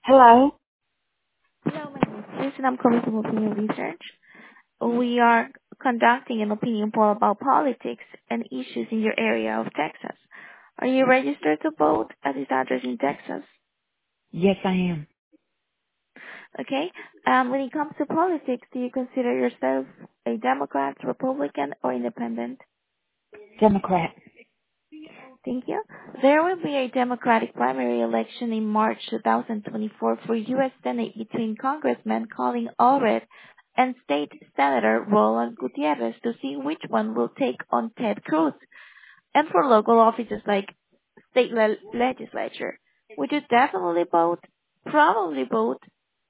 Hello. Hello, my name is Chris, and I'm calling from Opinion Research. We are conducting an opinion poll about politics and issues in your area of Texas. Are you registered to vote at this address in Texas? Yes, I am. Okay. When it comes to politics, do you consider yourself a Democrat, Republican, or Independent? Democrat. Thank you. There will be a Democratic primary election in March 2024 for U.S. Senate between Congressman Colin Allred and State Senator Roland Gutierrez to see which one will take on Ted Cruz. And for local offices like state legislature, would you definitely vote, probably vote,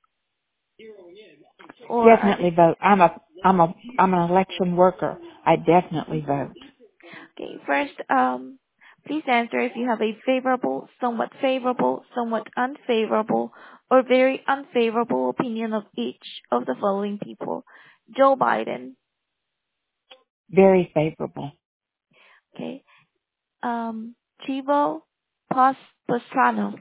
or are you? Definitely vote. I'm an election worker. I definitely vote. Okay, first, please answer if you have a favorable, somewhat unfavorable, or very unfavorable opinion of each of the following people. Joe Biden, Very favorable. okay, Chivo Pastrano,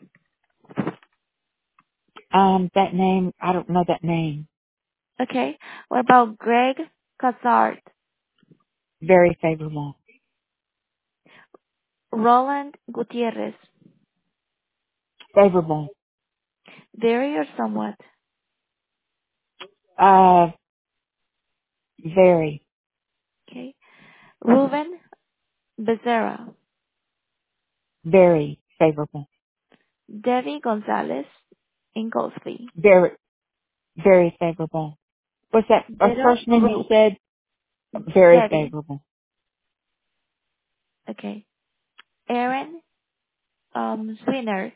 That name, I don't know that name. okay. What about Greg Casard, Very favorable. Roland Gutierrez, Favorable. very or somewhat, Uh, very, okay. Ruben Becerra, very favorable. Debbie Gonzalez, Inglesby, Very, very favorable. What's that Beto first name you O'Rourke, said? Very Debbie, favorable. okay. Aaron Swinner,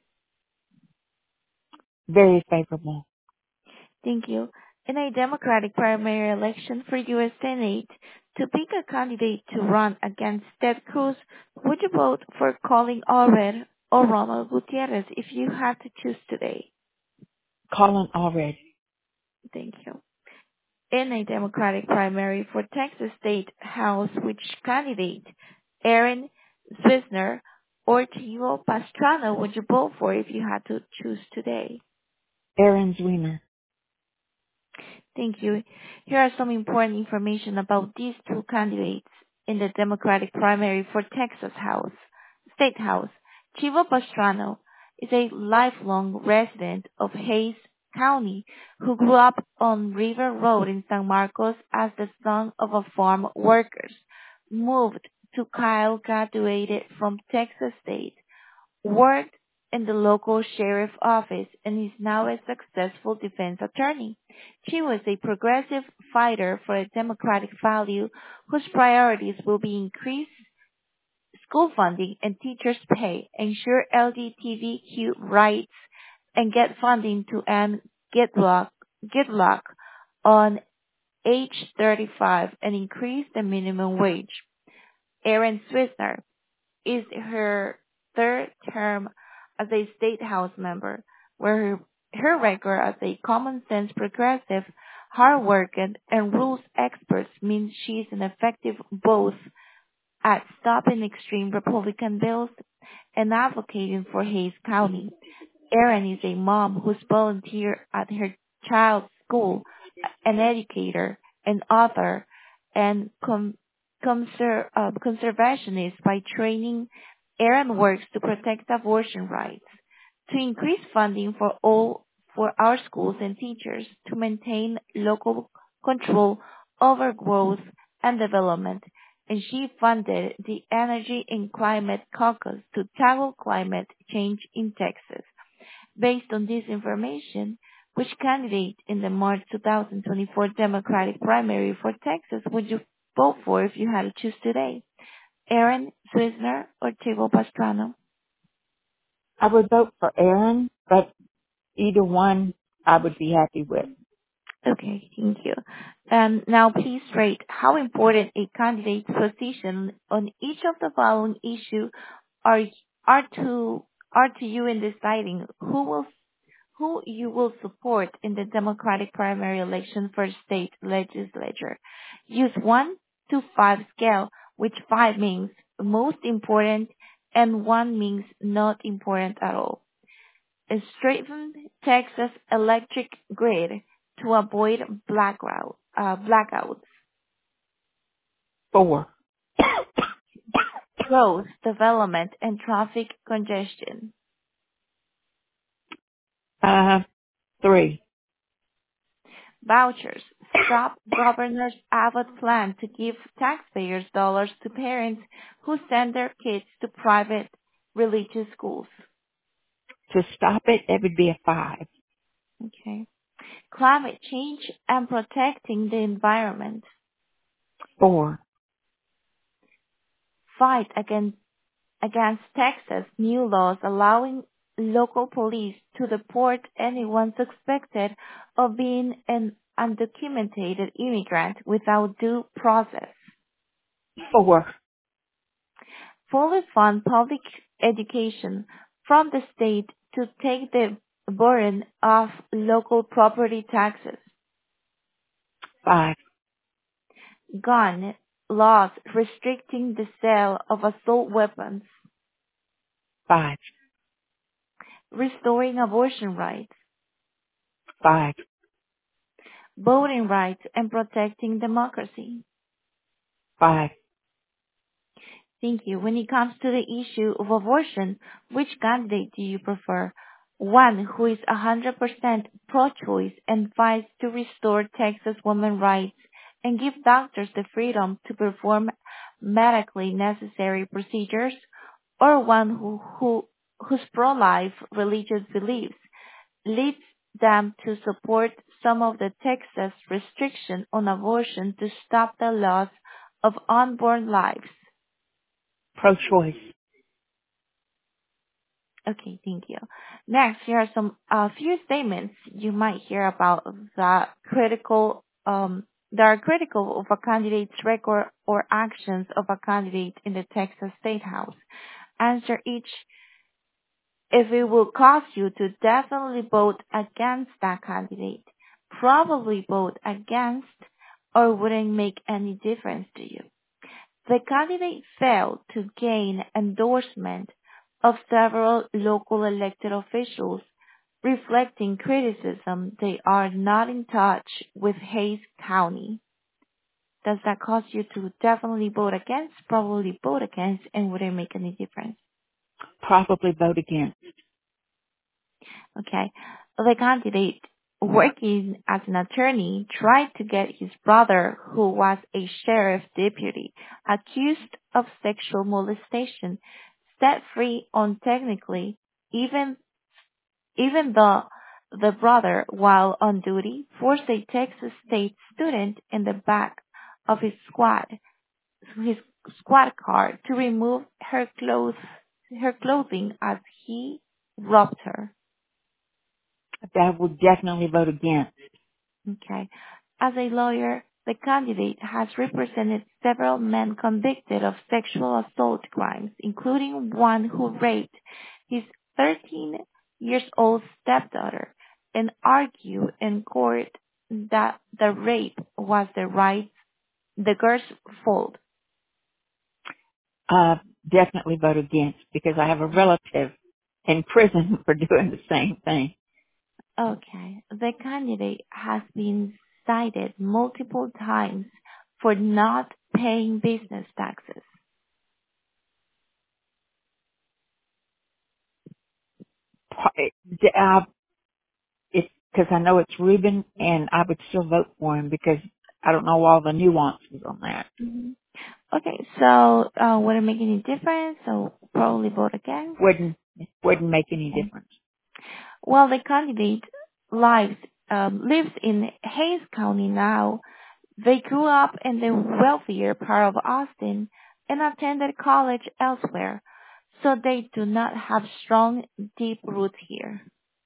Very favorable. thank you. In a Democratic primary election for U.S. Senate, to pick a candidate to run against Ted Cruz, would you vote for Colin Allred or Ronald Gutierrez if you had to choose today? Colin already. Thank you. In a Democratic primary for Texas State House, which candidate, Aaron Zwisner or Tio Pastrana, would you vote for if you had to choose today? Aaron Zwiener. Thank you. Here are some important information about these two candidates in the Democratic primary for Texas House, State House. Chivo Pastrano is a lifelong resident of Hays County who grew up on River Road in San Marcos as the son of a farm worker. Moved to Kyle, graduated from Texas State, worked in the local sheriff office, and is now a successful defense attorney. She was a progressive fighter for a democratic value whose priorities will be increased school funding and teachers' pay, ensure LGBTQ rights, and get funding to end gridlock on age 35 and increase the minimum wage. Erin Swissner is her third term as a state house member, where her record as a common sense progressive, hardworking, and rules expert means she's an effective both at stopping extreme Republican bills and advocating for Hays County. Erin is a mom who's volunteered at her child's school, an educator, an author, and conservationist by training. Erin works to protect abortion rights, to increase funding for our schools and teachers, to maintain local control over growth and development, and she funded the Energy and Climate Caucus to tackle climate change in Texas. Based on this information, which candidate in the March 2024 Democratic primary for Texas would you vote for if you had to choose today? Aaron Swisner or Tabo Pastrano? I would vote for Aaron, but either one I would be happy with. Okay, thank you. Now please rate how important a candidate's position on each of the following issues are are to are to you in deciding who you will support in the Democratic primary election for state legislature. Use 1 to 5 scale, which 5 means most important and 1 means not important at all. strengthen Texas electric grid to avoid blackouts. 4. Growth, development, and traffic congestion. 3. Vouchers. Stop Governor Abbott's plan to give taxpayers dollars to parents who send their kids to private religious schools. To stop it, that would be a 5. Okay. Climate change and protecting the environment. 4. Fight against Texas new laws allowing local police to deport anyone suspected of being an undocumented immigrant without due process. 4. Fully fund public education from the state to take the burden of local property taxes. 5. Gun laws restricting the sale of assault weapons. 5. Restoring abortion rights. 5. Voting rights and protecting democracy. 5. Thank you. When it comes to the issue of abortion, which candidate do you prefer? One who is 100% pro-choice and fights to restore Texas women's rights and give doctors the freedom to perform medically necessary procedures, or one whose pro-life religious beliefs leads them to support some of the Texas restriction on abortion to stop the loss of unborn lives. Pro-choice. Okay, thank you. Next, here are a few statements you might hear about that are critical of a candidate's record or actions of a candidate in the Texas State House. Answer each if it will cause you to definitely vote against that candidate, probably vote against, or wouldn't make any difference to you. The candidate failed to gain endorsement of several local elected officials, reflecting criticism they are not in touch with Hays County. Does that cause you to definitely vote against, probably vote against, and wouldn't make any difference? Probably vote against. Okay. The candidate working as an attorney tried to get his brother, who was a sheriff deputy, accused of sexual molestation, set free on technically, even though the brother, while on duty, forced a Texas State student in the back of his squad car to remove her clothing as he robbed her. I would definitely vote against. Okay. As a lawyer, the candidate has represented several men convicted of sexual assault crimes, including one who raped his 13-year-old stepdaughter, and argued in court that the rape was the girl's fault. Definitely vote against because I have a relative in prison for doing the same thing. Okay. The candidate has been cited multiple times for not paying business taxes. It's because I know it's Reuben, and I would still vote for him because I don't know all the nuances on that. Mm-hmm. Okay, so would it make any difference? So probably vote again. Wouldn't make any Okay. difference. Well, the candidate lives in Hays County now. They grew up in the wealthier part of Austin and attended college elsewhere, so they do not have strong, deep roots here.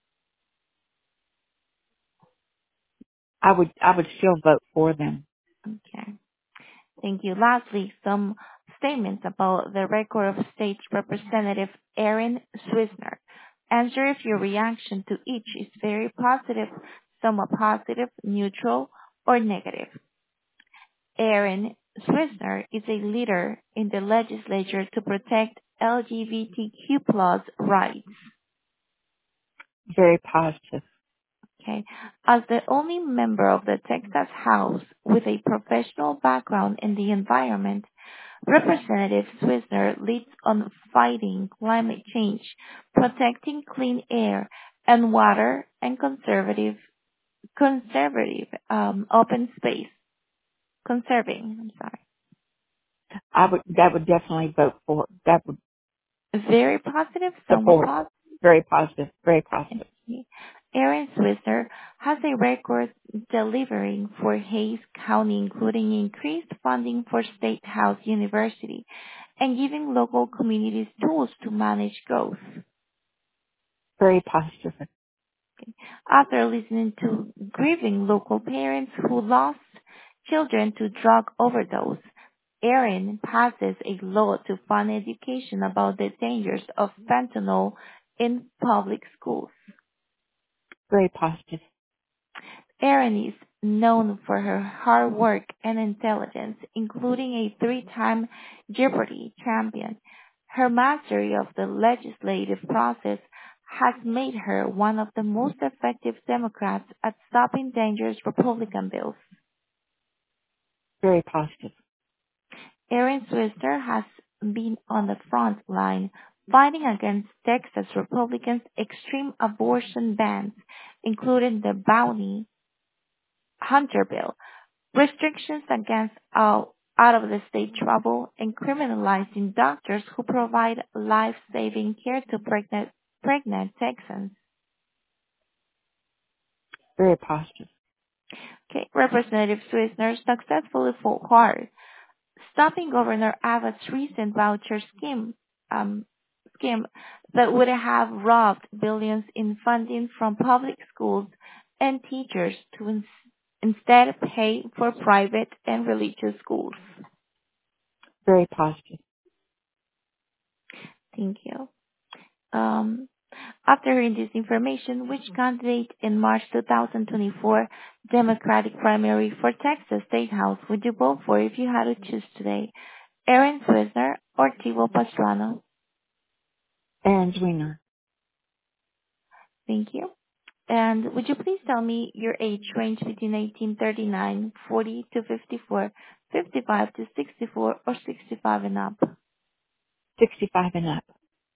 I would still vote for them. Okay. Thank you. Lastly, some statements about the record of State Representative Aaron Swisner. Answer if your reaction to each is very positive, somewhat positive, neutral, or negative. Aaron Swisner is a leader in the legislature to protect LGBTQ+ rights. Very positive. Okay. As the only member of the Texas House with a professional background in the environment, Representative Swisner leads on fighting climate change, protecting clean air and water, and open space. Conserving, I'm sorry. That would definitely vote for, that would Very positive, somewhat support. positive. Very positive. Very positive. Aaron Swisner has a record delivering for Hays County, including increased funding for State House University and giving local communities tools to manage growth. Very positive. After listening to grieving local parents who lost children to drug overdose, Aaron passes a law to fund education about the dangers of fentanyl in public schools. Very positive. Erin is known for her hard work and intelligence, including a three-time Jeopardy champion. Her mastery of the legislative process has made her one of the most effective Democrats at stopping dangerous Republican bills. Very positive. Erin Swisner has been on the front line fighting against Texas Republicans' extreme abortion bans, including the Bounty Hunter bill, restrictions against out-of-the-state travel, and criminalizing doctors who provide life-saving care to pregnant Texans. Very positive. Okay, Representative Swisner successfully fought hard, stopping Governor Abbott's recent voucher scheme that would have robbed billions in funding from public schools and teachers to instead pay for private and religious schools. Very positive. Thank you. Um, After hearing this information, which candidate in March 2024 Democratic primary for Texas State House would you vote for if you had to choose today? Aaron Swisner or Tivo Pastrana? Aaron Zwiener. Thank you. And would you please tell me your age range between 1839, 40 to 54, 55 to 64, or 65 and up? 65 and up.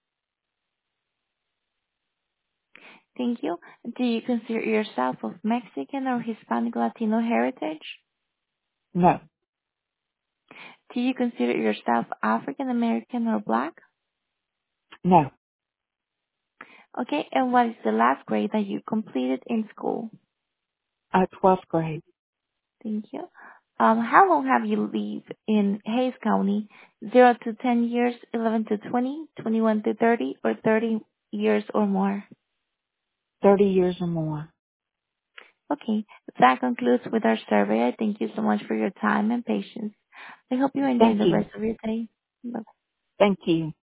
Thank you. Do you consider yourself of Mexican or Hispanic Latino heritage? No. Do you consider yourself African American or Black? No. Okay, and what is the last grade that you completed in school? 12th grade. Thank you. How long have you lived in Hays County? 0 to 10 years, 11 to 20, 21 to 30, or 30 years or more? 30 years or more. Okay, that concludes with our survey. I thank you so much for your time and patience. I hope you enjoy Thank the you. rest of your day. Bye. Thank you.